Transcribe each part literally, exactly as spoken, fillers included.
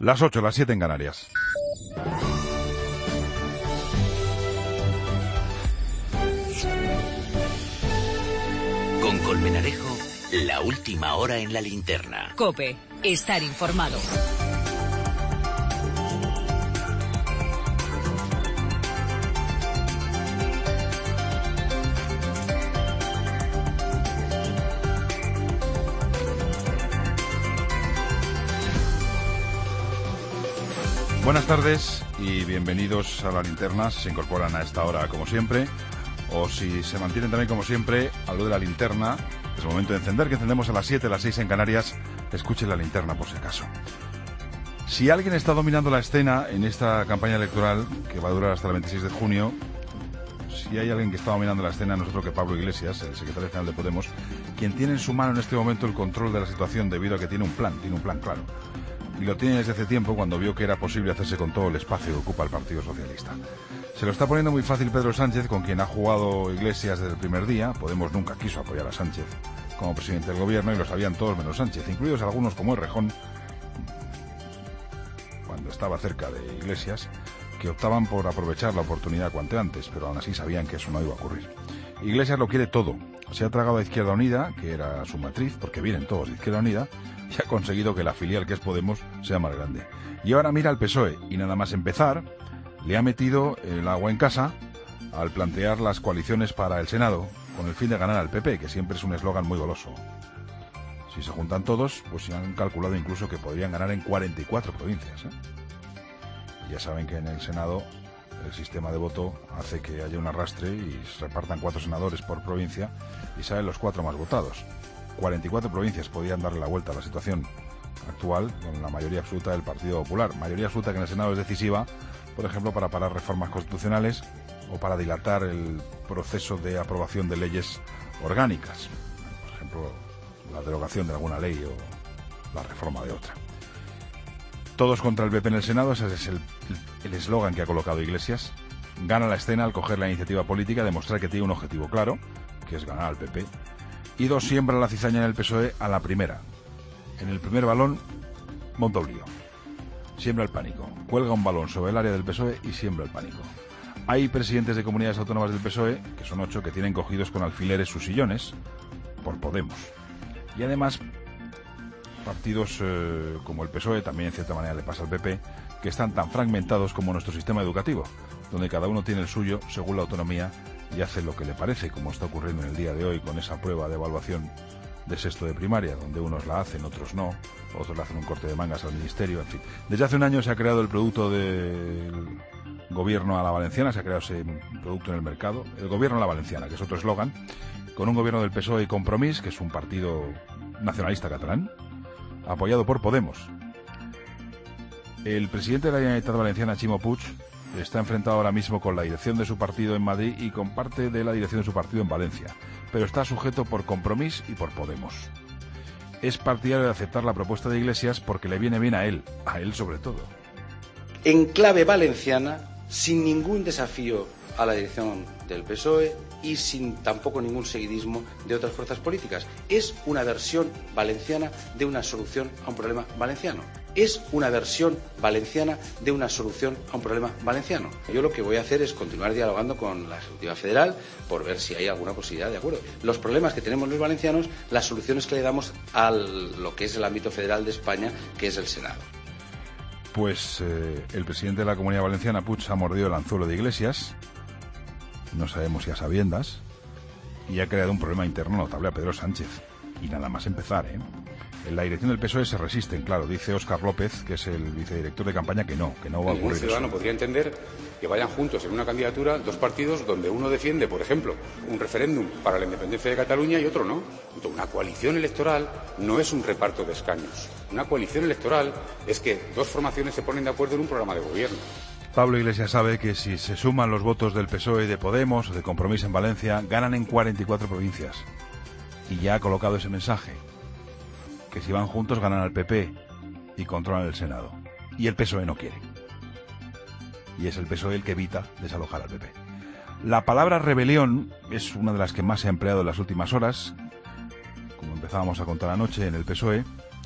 Las ocho, las siete en Canarias. Con Colmenarejo, la última hora en la linterna. COPE, estar informado. Buenas tardes y bienvenidos a la linterna. Se incorporan a esta hora como siempre, o si se mantienen también como siempre a lo de la linterna. Es el momento de encender, que encendemos a las siete, a las seis en Canarias. Escuchen la linterna por si acaso. Si alguien está dominando la escena en esta campaña electoral, que va a durar hasta el veintiséis de junio, si hay alguien que está dominando la escena, no es otro que Pablo Iglesias, el secretario general de Podemos, quien tiene en su mano en este momento el control de la situación debido a que tiene un plan, tiene un plan claro. Y lo tiene desde hace tiempo, cuando vio que era posible hacerse con todo el espacio que ocupa el Partido Socialista. Se lo está poniendo muy fácil Pedro Sánchez, con quien ha jugado Iglesias desde el primer día. Podemos nunca quiso apoyar a Sánchez como presidente del gobierno, y lo sabían todos menos Sánchez, incluidos algunos como Errejón, cuando estaba cerca de Iglesias, que optaban por aprovechar la oportunidad cuanto antes, pero aún así sabían que eso no iba a ocurrir. Iglesias lo quiere todo. Se ha tragado a Izquierda Unida, que era su matriz, porque vienen todos de Izquierda Unida, y ha conseguido que la filial, que es Podemos, sea más grande. Y ahora mira al P S O E, y nada más empezar, le ha metido el agua en casa al plantear las coaliciones para el Senado, con el fin de ganar al P P, que siempre es un eslogan muy goloso. Si se juntan todos, pues se han calculado incluso que podrían ganar en cuarenta y cuatro provincias, ¿eh? Ya saben que en el Senado el sistema de voto hace que haya un arrastre y se repartan cuatro senadores por provincia y salen los cuatro más votados. cuarenta y cuatro provincias podían darle la vuelta a la situación actual con la mayoría absoluta del Partido Popular. Mayoría absoluta que en el Senado es decisiva, por ejemplo, para parar reformas constitucionales o para dilatar el proceso de aprobación de leyes orgánicas. Por ejemplo, la derogación de alguna ley o la reforma de otra. Todos contra el P P en el Senado, ese es el eslogan que ha colocado Iglesias. Gana la escena al coger la iniciativa política, demostrar que tiene un objetivo claro, que es ganar al P P. Y dos, siembra la cizaña en el P S O E a la primera. En el primer balón, monta un lío. Siembra el pánico. Cuelga un balón sobre el área del P S O E y siembra el pánico. Hay presidentes de comunidades autónomas del P S O E, que son ocho, que tienen cogidos con alfileres sus sillones por Podemos. Y además, partidos eh, como el P S O E, también en cierta manera le pasa al P P, que están tan fragmentados como nuestro sistema educativo, donde cada uno tiene el suyo según la autonomía y hace lo que le parece, como está ocurriendo en el día de hoy con esa prueba de evaluación de sexto de primaria, donde unos la hacen, otros no, otros le hacen un corte de mangas al ministerio, en fin. Desde hace un año se ha creado el producto del gobierno a la valenciana, se ha creado ese producto en el mercado, el gobierno a la valenciana, que es otro eslogan, con un gobierno del P S O E y Compromís, que es un partido nacionalista catalán, apoyado por Podemos. El presidente de la Generalitat Valenciana, Ximo Puig, está enfrentado ahora mismo con la dirección de su partido en Madrid y con parte de la dirección de su partido en Valencia, pero está sujeto por Compromís y por Podemos. Es partidario de aceptar la propuesta de Iglesias porque le viene bien a él, a él sobre todo. En clave valenciana, sin ningún desafío a la dirección del P S O E y sin tampoco ningún seguidismo de otras fuerzas políticas. Es una versión valenciana de una solución a un problema valenciano. Es una versión valenciana de una solución a un problema valenciano. Yo lo que voy a hacer es continuar dialogando con la Ejecutiva Federal por ver si hay alguna posibilidad de acuerdo. Los problemas que tenemos los valencianos, las soluciones que le damos a lo que es el ámbito federal de España, que es el Senado. Pues eh, el presidente de la Comunidad Valenciana, Puig, ha mordido el anzuelo de Iglesias, no sabemos si a sabiendas, y ha creado un problema interno notable a Pedro Sánchez. Y nada más empezar, ¿eh? En la dirección del P S O E se resisten, claro, dice Óscar López, que es el vicedirector de campaña, que no, que no va a ocurrir. Ningún ciudadano podría entender que vayan juntos en una candidatura dos partidos donde uno defiende, por ejemplo, un referéndum para la independencia de Cataluña y otro no. Una coalición electoral no es un reparto de escaños. Una coalición electoral es que dos formaciones se ponen de acuerdo en un programa de gobierno. Pablo Iglesias sabe que si se suman los votos del P S O E y de Podemos o de Compromís en Valencia, ganan en cuarenta y cuatro provincias. Y ya ha colocado ese mensaje, que si van juntos ganan al P P y controlan el Senado. Y el P S O E no quiere. Y es el P S O E el que evita desalojar al P P. La palabra rebelión es una de las que más se ha empleado en las últimas horas. Como empezábamos a contar anoche en el P S O E,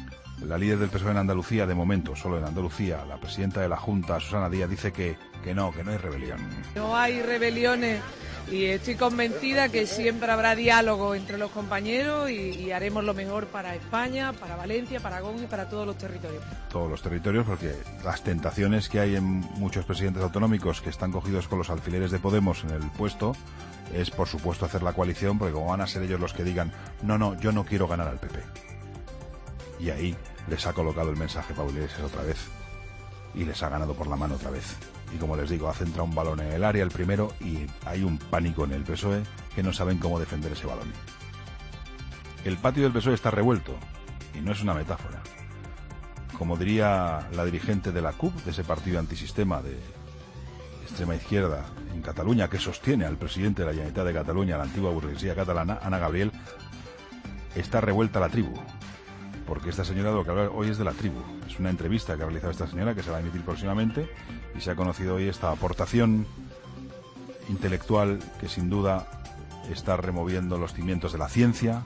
La líder del P S O E en Andalucía, de momento, solo en Andalucía, la presidenta de la Junta, Susana Díaz, dice que, que no, que no hay rebelión. No hay rebeliones y estoy convencida que siempre habrá diálogo entre los compañeros y, y haremos lo mejor para España, para Valencia, para Aragón y para todos los territorios. Todos los territorios, porque las tentaciones que hay en muchos presidentes autonómicos que están cogidos con los alfileres de Podemos en el puesto es, por supuesto, hacer la coalición, porque como van a ser ellos los que digan, no, no, yo no quiero ganar al P P. Y ahí les ha colocado el mensaje Pablo Iglesias otra vez y les ha ganado por la mano otra vez. Y como les digo, ha centrado un balón en el área, el primero, y hay un pánico en el P S O E que no saben cómo defender ese balón. El patio del P S O E está revuelto, y no es una metáfora. Como diría la dirigente de la C U P, de ese partido antisistema de extrema izquierda en Cataluña, que sostiene al presidente de la Generalitat de Cataluña, la antigua burguesía catalana, Ana Gabriel, está revuelta la tribu. Porque esta señora lo que habla hoy es de la tribu. Es una entrevista que ha realizado esta señora, que se va a emitir próximamente, y se ha conocido hoy esta aportación intelectual que sin duda está removiendo los cimientos de la ciencia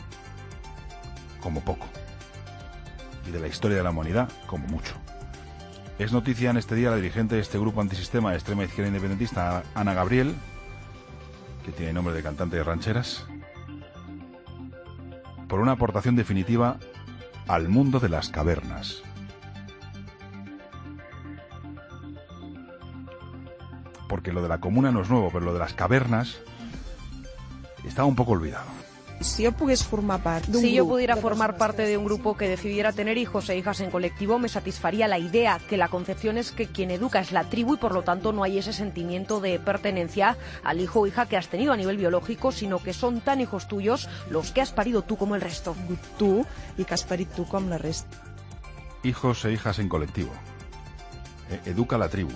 como poco, y de la historia de la humanidad como mucho. Es noticia en este día la dirigente de este grupo antisistema de extrema izquierda independentista, Ana Gabriel, que tiene nombre de cantante de rancheras, por una aportación definitiva al mundo de las cavernas. Porque lo de la comuna no es nuevo, pero lo de las cavernas estaba un poco olvidado. Si yo pudiera formar parte, si yo pudiera formar parte de un grupo que decidiera tener hijos e hijas en colectivo, me satisfaría la idea que la concepción es que quien educa es la tribu y por lo tanto no hay ese sentimiento de pertenencia al hijo o hija que has tenido a nivel biológico, sino que son tan hijos tuyos los que has parido tú como el resto. Tú y que has parido tú como la resta. Hijos e hijas en colectivo. E- educa la tribu.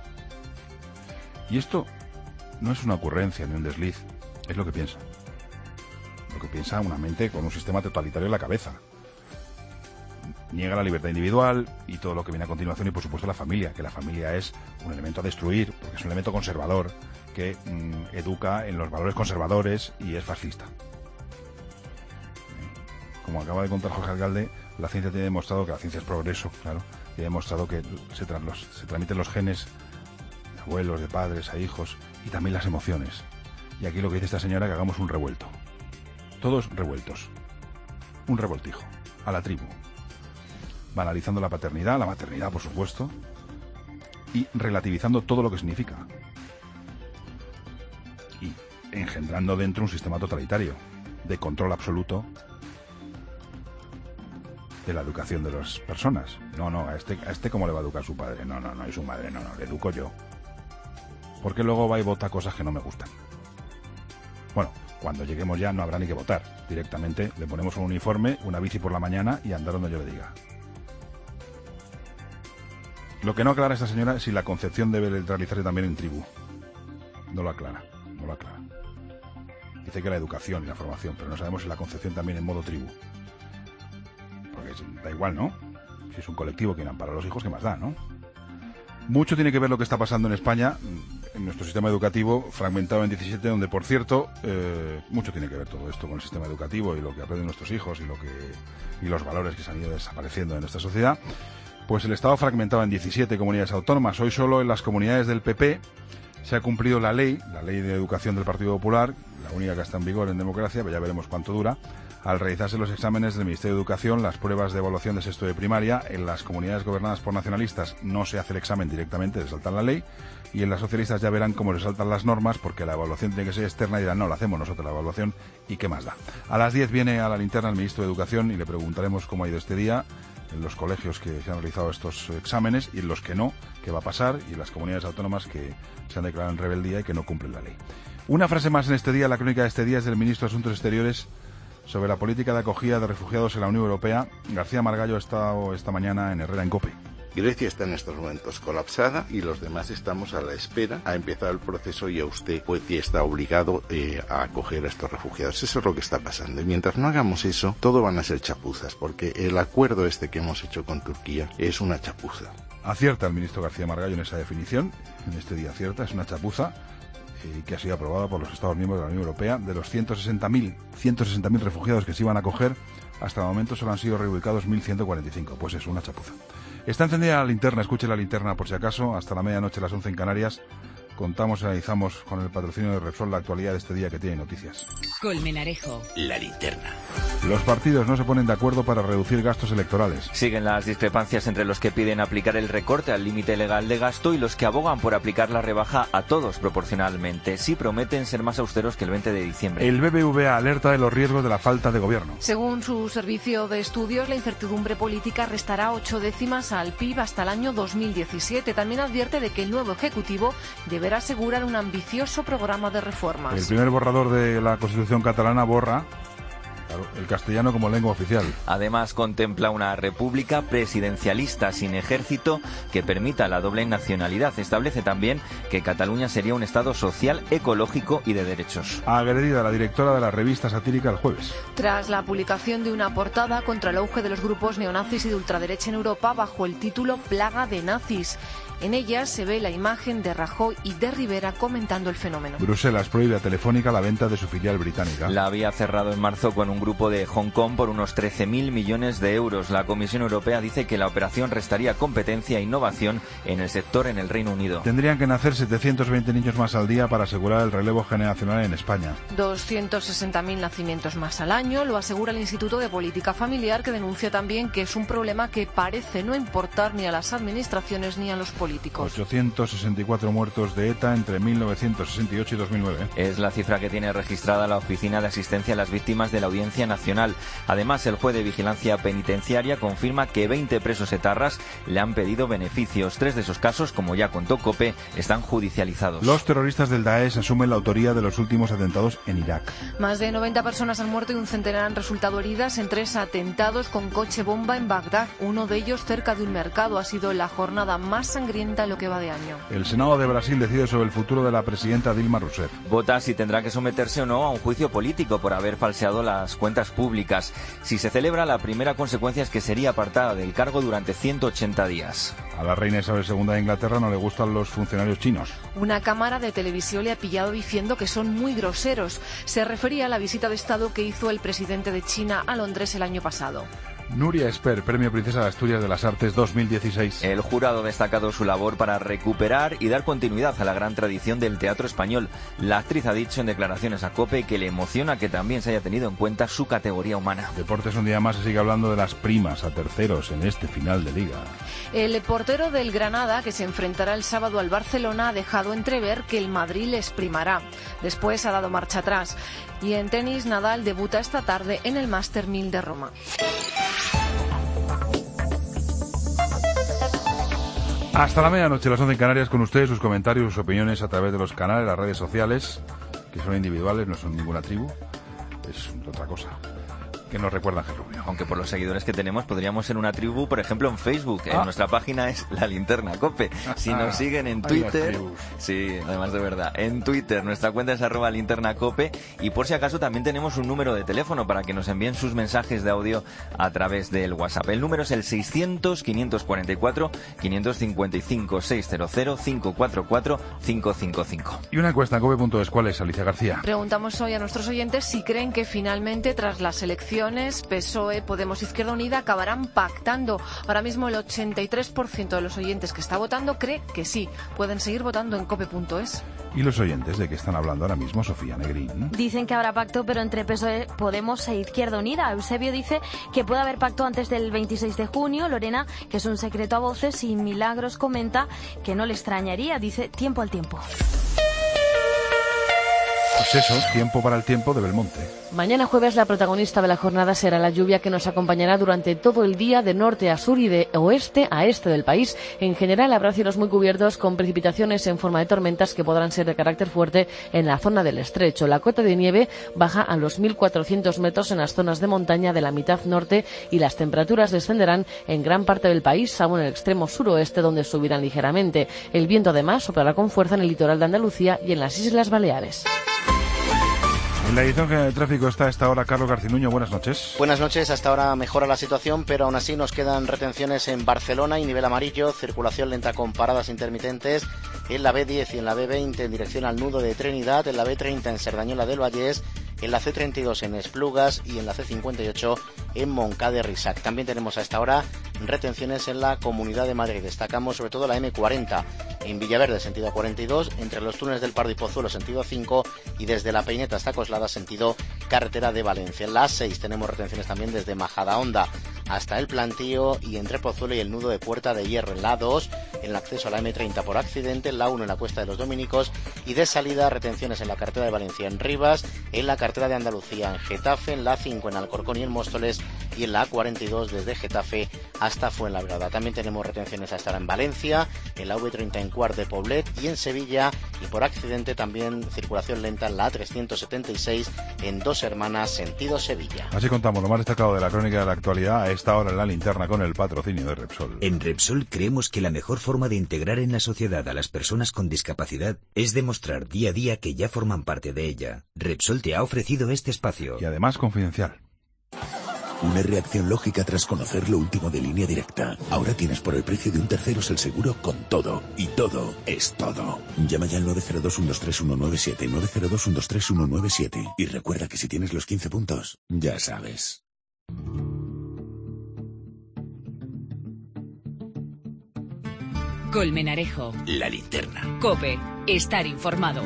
Y esto no es una ocurrencia ni un desliz, es lo que piensa. Lo que piensa una mente con un sistema totalitario en la cabeza. Niega la libertad individual y todo lo que viene a continuación, y por supuesto la familia, que la familia es un elemento a destruir, porque es un elemento conservador que mmm, educa en los valores conservadores y es fascista. Como acaba de contar Jorge Alcalde, la ciencia tiene demostrado que la ciencia es progreso, claro, y ha demostrado que se, tra- los, se transmiten los genes de abuelos, de padres a hijos, y también las emociones. Y aquí lo que dice esta señora, que hagamos un revuelto. Todos revueltos. Un revoltijo. A la tribu. Banalizando la paternidad, la maternidad, por supuesto, y relativizando todo lo que significa. Y engendrando dentro un sistema totalitario, de control absoluto de la educación de las personas. No, no, a este, a este ¿cómo le va a educar su padre? No, no, no, y su madre, no, no, le educo yo. Porque luego va y vota cosas que no me gustan. Bueno, cuando lleguemos ya no habrá ni que votar. Directamente le ponemos un uniforme, una bici por la mañana y andar donde yo le diga. Lo que no aclara esta señora es si la concepción debe realizarse también en tribu. No lo aclara, no lo aclara. Dice que la educación y la formación, pero no sabemos si la concepción también en modo tribu. Porque da igual, ¿no? Si es un colectivo que ampara a los hijos, ¿qué más da, no? Mucho tiene que ver lo que está pasando en España, en nuestro sistema educativo, fragmentado en diecisiete, donde, por cierto, eh, mucho tiene que ver todo esto con el sistema educativo y lo que aprenden nuestros hijos y lo que y los valores que se han ido desapareciendo en nuestra sociedad. Pues el Estado fragmentado en diecisiete comunidades autónomas. Hoy solo en las comunidades del P P se ha cumplido la ley, la ley de educación del Partido Popular, la única que está en vigor en democracia, pero ya veremos cuánto dura. Al realizarse los exámenes del Ministerio de Educación, las pruebas de evaluación de sexto de primaria, en las comunidades gobernadas por nacionalistas no se hace el examen directamente, se saltan la ley, y en las socialistas ya verán cómo se saltan las normas, porque la evaluación tiene que ser externa y dirán, no, la hacemos nosotros la evaluación, y qué más da. A las diez viene a la linterna el ministro de Educación y le preguntaremos cómo ha ido este día en los colegios que se han realizado estos exámenes y en los que no, qué va a pasar, y en las comunidades autónomas que se han declarado en rebeldía y que no cumplen la ley. Una frase más en este día, la crónica de este día es del ministro de Asuntos Exteriores sobre la política de acogida de refugiados en la Unión Europea. García Margallo ha estado esta mañana en Herrera en COPE. Grecia está en estos momentos colapsada y los demás estamos a la espera. Ha empezado el proceso y a usted pues, está obligado eh, a acoger a estos refugiados. Eso es lo que está pasando. Y mientras no hagamos eso, todo van a ser chapuzas, porque el acuerdo este que hemos hecho con Turquía es una chapuza. Acierta el ministro García Margallo en esa definición. En este día acierta, es una chapuza eh, que ha sido aprobada por los Estados miembros de la Unión Europea. De los ciento sesenta mil refugiados que se iban a acoger, Hasta el momento solo han sido reubicados mil ciento cuarenta y cinco. Pues es una chapuza. Está encendida la linterna, escuche la linterna por si acaso, hasta la medianoche, las once en Canarias. Contamos y analizamos con el patrocinio de Repsol la actualidad de este día que tiene noticias. Colmenarejo. La linterna. Los partidos no se ponen de acuerdo para reducir gastos electorales. Siguen las discrepancias entre los que piden aplicar el recorte al límite legal de gasto y los que abogan por aplicar la rebaja a todos proporcionalmente. Sí prometen ser más austeros que el veinte de diciembre. El B B V A alerta de los riesgos de la falta de gobierno. Según su servicio de estudios, la incertidumbre política restará ocho décimas al P I B hasta el año dos mil diecisiete. También advierte de que el nuevo Ejecutivo debe deberá asegurar un ambicioso programa de reformas. El primer borrador de la Constitución catalana borra el castellano como lengua oficial. Además, contempla una república presidencialista sin ejército que permita la doble nacionalidad. Establece también que Cataluña sería un Estado social, ecológico y de derechos. Agredida la directora de la revista satírica el jueves. Tras la publicación de una portada contra el auge de los grupos neonazis y de ultraderecha en Europa bajo el título Plaga de nazis. En ella se ve la imagen de Rajoy y de Rivera comentando el fenómeno. Bruselas prohíbe a Telefónica la venta de su filial británica. La había cerrado en marzo con un grupo de Hong Kong por unos trece mil millones de euros. La Comisión Europea dice que la operación restaría competencia e innovación en el sector en el Reino Unido. Tendrían que nacer setecientos veinte niños más al día para asegurar el relevo generacional en España. doscientos sesenta mil nacimientos más al año, lo asegura el Instituto de Política Familiar, que denuncia también que es un problema que parece no importar ni a las administraciones ni a los políticos. ochocientos sesenta y cuatro muertos de ETA entre mil novecientos sesenta y ocho y dos mil nueve. Es la cifra que tiene registrada la Oficina de Asistencia a las Víctimas de la Audiencia Nacional. Además, el juez de Vigilancia Penitenciaria confirma que veinte presos etarras le han pedido beneficios. Tres de esos casos, como ya contó COPE, están judicializados. Los terroristas del Daesh asumen la autoría de los últimos atentados en Irak. Más de noventa personas han muerto y un centenar han resultado heridas en tres atentados con coche bomba en Bagdad. Uno de ellos cerca de un mercado. Ha sido la jornada más sangrienta en lo que va de año. El Senado de Brasil decide sobre el futuro de la presidenta Dilma Rousseff. Vota si tendrá que someterse o no a un juicio político por haber falseado las cuentas públicas. Si se celebra, la primera consecuencia es que sería apartada del cargo durante ciento ochenta días. A la reina Isabel segunda de Inglaterra no le gustan los funcionarios chinos. Una cámara de televisión le ha pillado diciendo que son muy groseros. Se refería a la visita de Estado que hizo el presidente de China a Londres el año pasado. Nuria Esper, Premio Princesa de Asturias de las Artes dos mil dieciséis. El jurado ha destacado su labor para recuperar y dar continuidad a la gran tradición del teatro español. La actriz ha dicho en declaraciones a COPE que le emociona que también se haya tenido en cuenta su categoría humana. Deportes, un día más se sigue hablando de las primas a terceros en este final de liga. El portero del Granada, que se enfrentará el sábado al Barcelona, ha dejado entrever que el Madrid les primará. Después ha dado marcha atrás. Y en tenis, Nadal debuta esta tarde en el Master mil de Roma. Hasta la medianoche, las once en Canarias, con ustedes, sus comentarios, sus opiniones a través de los canales, las redes sociales, que son individuales, no son ninguna tribu, es otra cosa. Que nos recuerda Ángel Rubio. Aunque por los seguidores que tenemos podríamos ser una tribu, por ejemplo, en Facebook. Ah. En nuestra página es La Linterna Cope. Si nos siguen en Twitter, sí, además de verdad, en Twitter nuestra cuenta es arroba Linterna Cope, y por si acaso también tenemos un número de teléfono para que nos envíen sus mensajes de audio a través del WhatsApp. El número es el seiscientos, quinientos cuarenta y cuatro, quinientos cincuenta y cinco, seiscientos, cinco cuatro cuatro, cinco cinco cinco. Y una encuesta en cope punto es, ¿cuál es, Alicia García? Preguntamos hoy a nuestros oyentes si creen que finalmente, tras las elecciones, P S O E, Podemos, Izquierda Unida acabarán pactando. Ahora mismo el ochenta y tres por ciento de los oyentes que está votando cree que sí. Pueden seguir votando en cope punto es. ¿Y los oyentes de qué están hablando ahora mismo, Sofía Negrín? Dicen que habrá pacto, pero entre P S O E, Podemos e Izquierda Unida. Eusebio dice que puede haber pacto antes del veintiséis de junio. Lorena, que es un secreto a voces, y Milagros comenta que no le extrañaría. Dice tiempo al tiempo. Pues eso, tiempo para el tiempo de Belmonte. Mañana jueves la protagonista de la jornada será la lluvia, que nos acompañará durante todo el día de norte a sur y de oeste a este del país. En general habrá cielos muy cubiertos con precipitaciones en forma de tormentas que podrán ser de carácter fuerte en la zona del estrecho. La cota de nieve baja a los mil cuatrocientos metros en las zonas de montaña de la mitad norte y las temperaturas descenderán en gran parte del país, salvo en el extremo suroeste, donde subirán ligeramente. El viento además soplará con fuerza en el litoral de Andalucía y en las Islas Baleares. En la edición general de tráfico está a esta hora Carlos Garcinuño. Buenas noches. Buenas noches. Hasta ahora mejora la situación, pero aún así nos quedan retenciones en Barcelona y nivel amarillo, circulación lenta con paradas intermitentes en la B diez y en la B veinte en dirección al nudo de Trinidad, en la B treinta en Cerdañola del Vallés, en la C treinta y dos en Esplugas y en la C cincuenta y ocho en Moncada de Risac. También tenemos a esta hora retenciones en la Comunidad de Madrid. Destacamos sobre todo la eme cuarenta en Villaverde, sentido A cuarenta y dos, entre los túneles del Pardo y Pozuelo, sentido A cinco, y desde La Peineta hasta Coslada, sentido carretera de Valencia. En la A seis tenemos retenciones también desde Majadahonda hasta el Plantío y entre Pozuelo y el nudo de Puerta de Hierro. En la A dos, en el acceso a la eme treinta por accidente, en la uno en la Cuesta de los Dominicos, y de salida retenciones en la carretera de Valencia en Rivas, en la carretera de Andalucía en Getafe, en la A cinco en Alcorcón y en Móstoles, y en la A cuarenta y dos desde Getafe hasta Fuenlabrada. También tenemos retenciones hasta ahora en Valencia, en la ve treinta en Cuart de Poblet y en Sevilla, y por accidente también circulación lenta en la A trescientos setenta y seis en Dos Hermanas, sentido Sevilla. Así contamos lo más destacado de la crónica de la actualidad a esta hora en la linterna con el patrocinio de Repsol. En Repsol creemos que la mejor forma de integrar en la sociedad a las personas con discapacidad es demostrar día a día que ya forman parte de ella. Repsol te ha ofrecido este espacio. Y además confidencial. Una reacción lógica tras conocer lo último de Línea Directa. Ahora tienes por el precio de un Terceros el seguro con todo. Y todo es todo. Llama ya al nueve cero dos, uno dos tres, uno nueve siete, nueve cero dos, uno dos tres, uno nueve siete. Y recuerda que si tienes los quince puntos, ya sabes. Colmenarejo. La linterna. COPE. Estar informado.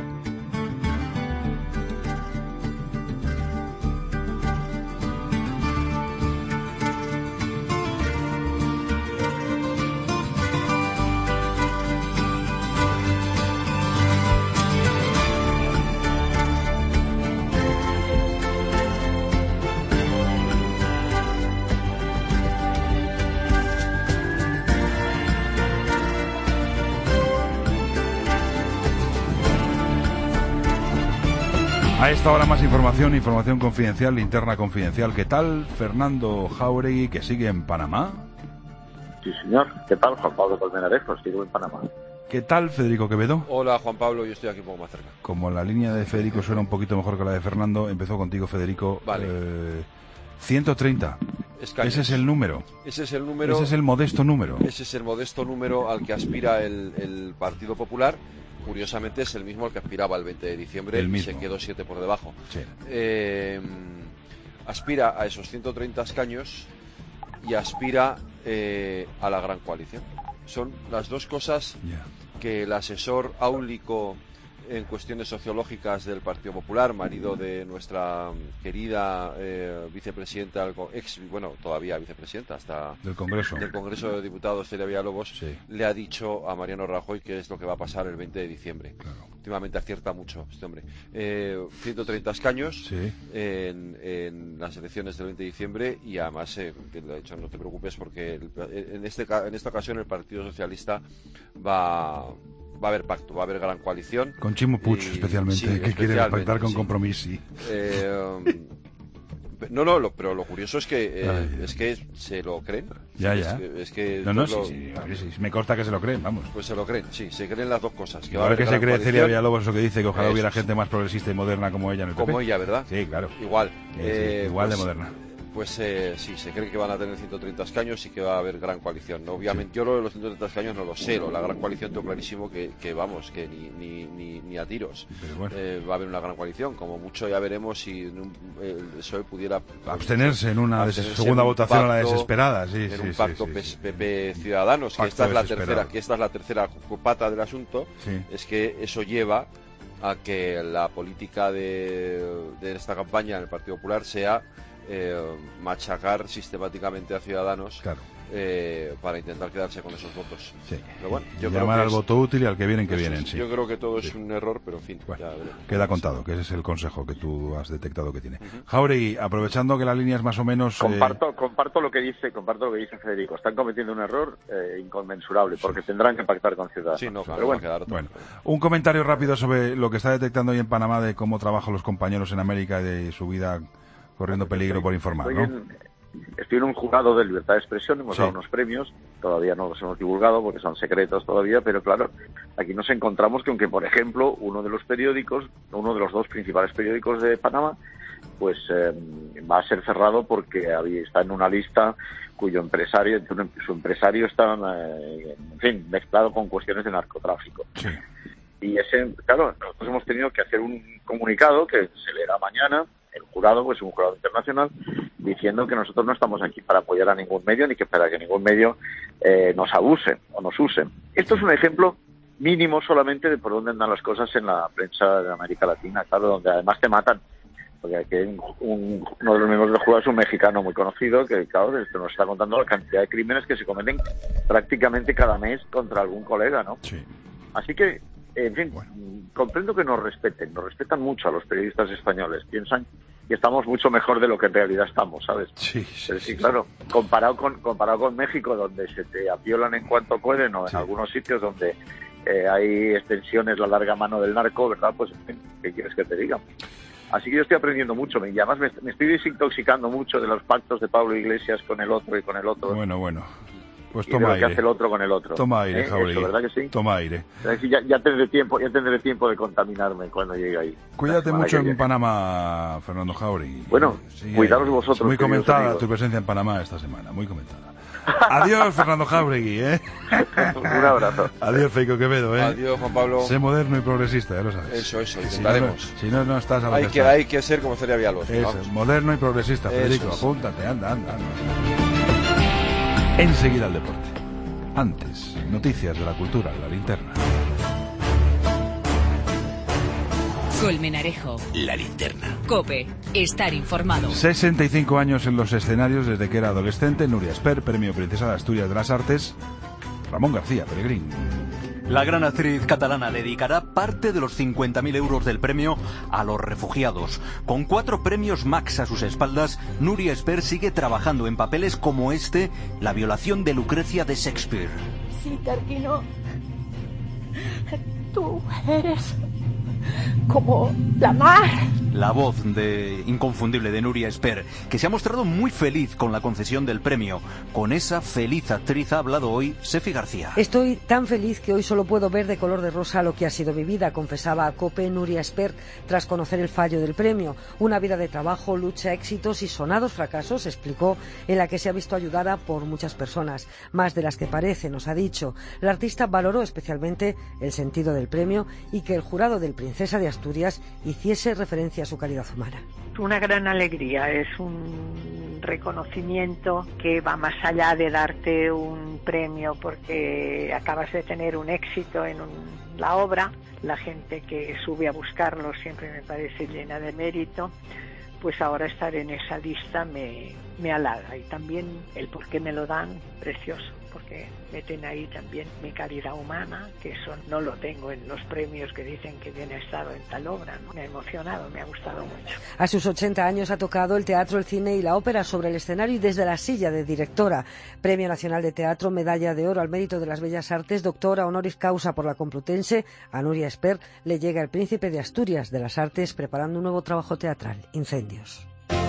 A esta hora más información, información confidencial, linterna confidencial. ¿Qué tal Fernando Jáuregui, que sigue en Panamá? Sí, señor. ¿Qué tal Juan Pablo Colmenarejo? Sigo en Panamá. ¿Qué tal Federico Quevedo? Hola Juan Pablo, yo estoy aquí un poco más cerca. Como la línea de Federico suena un poquito mejor que la de Fernando, empezó contigo Federico. Vale. Eh, ciento treinta. Escaños. Ese es el número. Ese es el número. Ese es el modesto número. Ese es el modesto número al que aspira el, el Partido Popular. Curiosamente es el mismo al que aspiraba el veinte de diciembre y se quedó siete por debajo. Sí. Eh, aspira a esos ciento treinta escaños y aspira eh, a la gran coalición. Son las dos cosas yeah. que el asesor áulico en cuestiones sociológicas del Partido Popular, marido de nuestra querida eh, vicepresidenta, ex, bueno, todavía vicepresidenta hasta del Congreso, del Congreso de Diputados, Celia Villalobos, sí. le ha dicho a Mariano Rajoy que es lo que va a pasar el veinte de diciembre. Claro. Últimamente acierta mucho este hombre. Eh, ciento treinta escaños sí. en, en las elecciones del veinte de diciembre y además, eh, de hecho, no te preocupes porque el, en, este, en esta ocasión el Partido Socialista va... Va a haber pacto, va a haber gran coalición. Con Chimo Puig, y, especialmente, sí, que especialmente, quiere pactar con sí. Compromís. Eh, no, no, lo, pero lo curioso es que eh, Ay, es que se lo creen. Ya, es ya. Que, es que no, no, lo, sí, sí, sí, sí, me consta que se lo creen, vamos. Pues se lo creen, sí, se creen las dos cosas. Que Igual que se cree Celia Villalobos, eso que dice que ojalá eso, hubiera gente más progresista y moderna como ella en el P P. Como ella, ¿verdad? Sí, claro. Igual. Sí, eh, sí, igual pues, de moderna. Pues eh, sí, se cree que van a tener ciento treinta escaños y que va a haber gran coalición. ¿no? Obviamente, sí. Yo lo de los ciento treinta escaños no lo sé. Lo, la gran coalición tengo clarísimo que, que vamos, que ni, ni, ni, ni a tiros. Bueno. Eh, va a haber una gran coalición. Como mucho ya veremos si un, el P S O E pudiera abstenerse en una abstenerse segunda en votación pacto, a la desesperada. Sí, en sí, un sí, pacto sí, sí. P P Ciudadanos, que esta, es la tercera, que esta es la tercera pata del asunto. Sí. Es que eso lleva a que la política de, de esta campaña en el Partido Popular sea Eh, machacar sistemáticamente a Ciudadanos claro. eh, para intentar quedarse con esos votos. Sí. Pero bueno, yo llamar creo que al es, voto útil y al que vienen que es, vienen. Sí. Yo creo que todo sí. es un error, pero en fin. Bueno, ya veremos. queda contado, que ese es el consejo que tú has detectado que tiene. Uh-huh. Jauregui, aprovechando que la línea es más o menos. Comparto, eh... comparto lo que dice, comparto lo que dice Federico. Están cometiendo un error eh, inconmensurable porque sí. tendrán que pactar con Ciudadanos. Sí, no, claro, pero bueno. va a quedar otro. bueno, un comentario rápido sobre lo que está detectando hoy en Panamá de cómo trabajan los compañeros en América y de su vida corriendo peligro por informar, ¿no? En, estoy en un jurado de libertad de expresión, hemos sí. dado unos premios, todavía no los hemos divulgado porque son secretos todavía, pero claro, aquí nos encontramos que aunque, por ejemplo, uno de los periódicos, uno de los dos principales periódicos de Panamá, pues eh, va a ser cerrado porque había, está en una lista cuyo empresario, su empresario está, eh, en fin, mezclado con cuestiones de narcotráfico. Sí. Y ese, claro, nosotros hemos tenido que hacer un comunicado que se leerá mañana, el jurado, pues un jurado internacional, diciendo que nosotros no estamos aquí para apoyar a ningún medio ni que para que ningún medio eh, nos abuse o nos use. Esto es un ejemplo mínimo solamente de por dónde andan las cosas en la prensa de América Latina, claro, donde además te matan. Porque aquí hay un, un, uno de los miembros del jurado es un mexicano muy conocido que, claro, esto nos está contando la cantidad de crímenes que se cometen prácticamente cada mes contra algún colega, ¿no? Sí. Así que, en fin, bueno, comprendo que nos respeten, nos respetan mucho a los periodistas españoles, piensan que estamos mucho mejor de lo que en realidad estamos, ¿sabes? Sí, sí, Pero sí, sí, claro, comparado con comparado con México, donde se te apiolan en cuanto pueden, o en sí. algunos sitios donde eh, hay extensiones, la larga mano del narco, ¿verdad? Pues, en fin, ¿qué quieres que te diga? Así que yo estoy aprendiendo mucho, y además me, me estoy desintoxicando mucho de los pactos de Pablo Iglesias con el otro y con el otro. Bueno, bueno. Pues y toma de lo aire. que hace el otro con el otro. Toma aire, ¿Eh? Jauregui. Eso, ¿verdad que sí? Toma aire. Ya, ya tendré tiempo, ya tendré tiempo de contaminarme cuando llegue ahí. Cuídate mucho en Panamá, Fernando Jauregui. Bueno, sí, cuidaros vosotros. Muy comentada amigos. tu presencia en Panamá esta semana, muy comentada. Adiós, Fernando Jauregui, ¿eh? Un abrazo. Adiós, Feico Quevedo, ¿eh? Adiós, Juan Pablo. Sé moderno y progresista, ya lo sabes. Eso, eso, Si intentaremos. no, si no, no estás a lo hay que que, estás. hay que ser como Celia Villalobos. Eso, vamos. moderno y progresista, Eso Federico. es. Apúntate, anda, anda, anda. Enseguida el deporte. Antes, noticias de la cultura, la linterna. Colmenarejo. La linterna. COPE. Estar informado. sesenta y cinco años en los escenarios desde que era adolescente. Nuria Esper, Premio Princesa de Asturias de las Artes. Ramón García Peregrín. La gran actriz catalana dedicará parte de los cincuenta mil euros del premio a los refugiados. Con cuatro premios Max a sus espaldas, Nuria Esper sigue trabajando en papeles como este, La violación de Lucrecia de Shakespeare. Sí, Tarquino, tú eres como la mar. La voz de inconfundible de Nuria Esper, que se ha mostrado muy feliz con la concesión del premio. Con esa feliz actriz ha hablado hoy Sefi García. Estoy tan feliz que hoy solo puedo ver de color de rosa lo que ha sido mi vida, confesaba a COPE Nuria Esper tras conocer el fallo del premio. Una vida de trabajo, lucha, éxitos y sonados fracasos, explicó, en la que se ha visto ayudada por muchas personas, más de las que parece, nos ha dicho. La artista valoró especialmente el sentido del premio y que el jurado del Princesa de Asturias hiciese referencia a su calidad humana. Una gran alegría, es un reconocimiento que va más allá de darte un premio porque acabas de tener un éxito en un, la obra. La gente que sube a buscarlo siempre me parece llena de mérito, pues ahora estar en esa lista me, me halaga, y también el por qué me lo dan, precioso, porque meten ahí también mi calidad humana, que eso no lo tengo en los premios que dicen que bien ha estado en tal obra, ¿no? Me ha emocionado, me ha gustado mucho. A sus ochenta años ha tocado el teatro, el cine y la ópera sobre el escenario y desde la silla de directora. Premio Nacional de Teatro, Medalla de Oro al Mérito de las Bellas Artes, doctora honoris causa por la Complutense. A Nuria Esper le llega el Príncipe de Asturias de las Artes preparando un nuevo trabajo teatral, Incendios.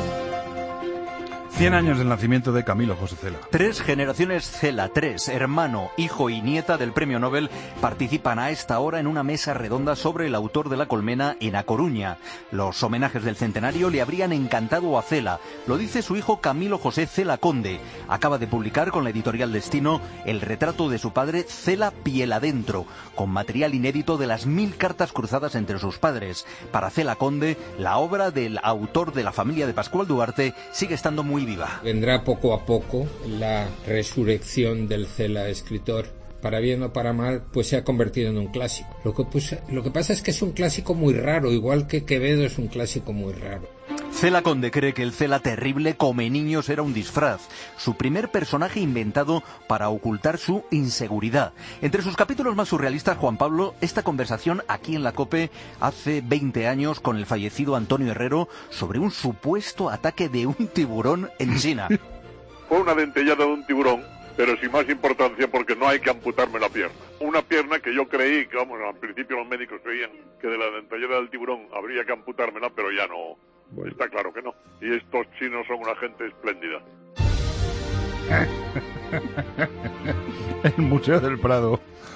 cien años del nacimiento de Camilo José Cela. Tres generaciones Cela, tres, hermano, hijo y nieta del premio Nobel, participan a esta hora en una mesa redonda sobre el autor de La Colmena en A Coruña. Los homenajes del centenario le habrían encantado a Cela. Lo dice su hijo Camilo José Cela Conde. Acaba de publicar con la editorial Destino el retrato de su padre Cela Piel Adentro, con material inédito de las mil cartas cruzadas entre sus padres. Para Cela Conde, la obra del autor de La familia de Pascual Duarte sigue estando muy viva. Vendrá poco a poco la resurrección del Cela escritor. Para bien o para mal, pues se ha convertido en un clásico. Lo que, pues, lo que pasa es que es un clásico muy raro, igual que Quevedo es un clásico muy raro. Cela Conde cree que el Cela terrible come niños era un disfraz, su primer personaje inventado para ocultar su inseguridad. Entre sus capítulos más surrealistas, Juan Pablo, esta conversación aquí en la COPE hace veinte años con el fallecido Antonio Herrero sobre un supuesto ataque de un tiburón en China. Fue una dentellada de un tiburón, pero sin más importancia porque no hay que amputarme la pierna. Una pierna que yo creí, que vamos, al principio los médicos creían que de la dentellada del tiburón habría que amputármela, pero ya no. Bueno. Está claro que no. Y estos chinos son una gente espléndida. El Museo del Prado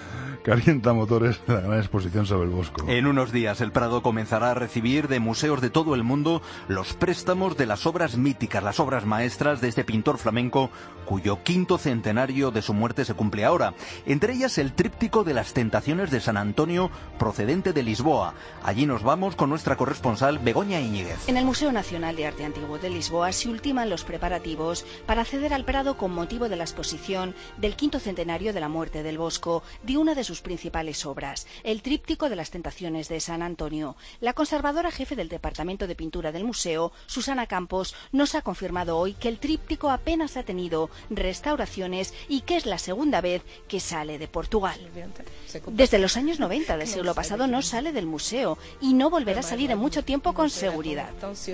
calienta motores de la gran exposición sobre el Bosco. En unos días el Prado comenzará a recibir de museos de todo el mundo los préstamos de las obras míticas, las obras maestras de este pintor flamenco cuyo quinto centenario de su muerte se cumple ahora. Entre ellas el tríptico de las Tentaciones de San Antonio procedente de Lisboa. Allí nos vamos con nuestra corresponsal Begoña Íñiguez. En el Museo Nacional de Arte Antiguo de Lisboa se ultiman los preparativos para acceder al Prado con motivo de la exposición del quinto centenario de la muerte del Bosco, de una de sus principales obras, el tríptico de las Tentaciones de San Antonio. La conservadora jefe del Departamento de Pintura del museo, Susana Campos, nos ha confirmado hoy que el tríptico apenas ha tenido restauraciones y que es la segunda vez que sale de Portugal. Desde los años noventa del siglo pasado no sale del museo y no volverá a salir en mucho tiempo con seguridad.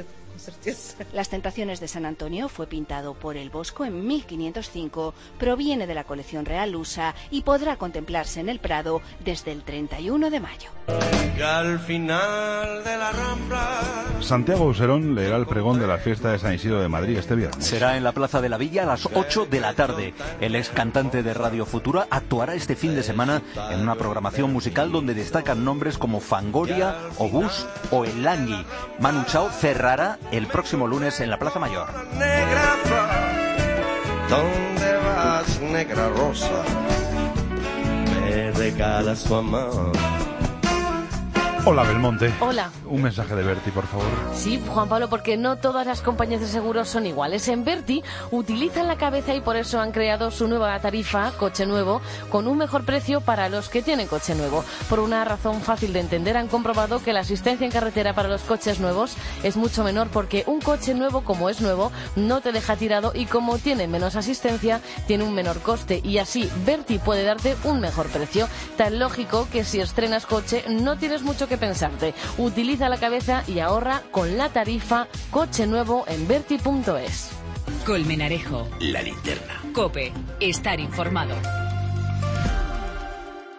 Las Tentaciones de San Antonio fue pintado por el Bosco en mil quinientos cinco, proviene de la colección real lusa y podrá contemplarse en el Prado desde el treinta y uno de mayo. Al final de la Rambla. Santiago Userón leerá el pregón de la fiesta de San Isidro de Madrid este viernes. Será en la Plaza de la Villa a las ocho de la tarde. El ex cantante de Radio Futura actuará este fin de semana en una programación musical donde destacan nombres como Fangoria, Obús o El Langui. Manu Chao cerrará el próximo lunes en la Plaza Mayor. Negra flor, ¿dónde vas, negra rosa? Me regala su amor. Hola, Belmonte. Hola. Un mensaje de Berti, por favor. Sí, Juan Pablo, porque no todas las compañías de seguros son iguales. En Berti utilizan la cabeza y por eso han creado su nueva tarifa, coche nuevo, con un mejor precio para los que tienen coche nuevo. Por una razón fácil de entender, han comprobado que la asistencia en carretera para los coches nuevos es mucho menor porque un coche nuevo, como es nuevo, no te deja tirado y como tiene menos asistencia, tiene un menor coste y así Berti puede darte un mejor precio. Tan lógico que si estrenas coche no tienes mucho que pensarte. Utiliza la cabeza y ahorra con la tarifa coche nuevo en berti punto es. Colmenarejo. La linterna. COPE. Estar informado.